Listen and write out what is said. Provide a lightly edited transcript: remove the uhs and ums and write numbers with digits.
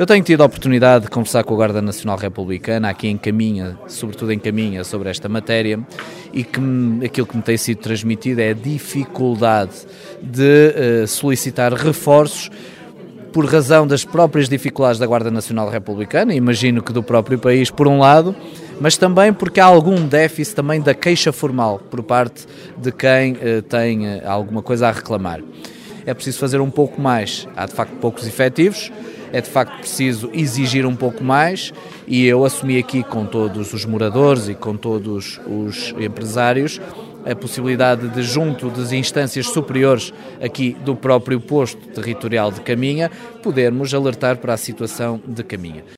Eu tenho tido a oportunidade de conversar com a Guarda Nacional Republicana aqui em Caminha, sobretudo em Caminha, sobre esta matéria, e aquilo que me tem sido transmitido é a dificuldade de solicitar reforços por razão das próprias dificuldades da Guarda Nacional Republicana, imagino que do próprio país, por um lado, mas também porque há algum déficit também da queixa formal por parte de quem tem alguma coisa a reclamar. É preciso fazer um pouco mais, há de facto poucos efetivos, é de facto preciso exigir um pouco mais, e eu assumi aqui com todos os moradores e com todos os empresários a possibilidade de, junto das instâncias superiores aqui do próprio posto territorial de Caminha, podermos alertar para a situação de Caminha.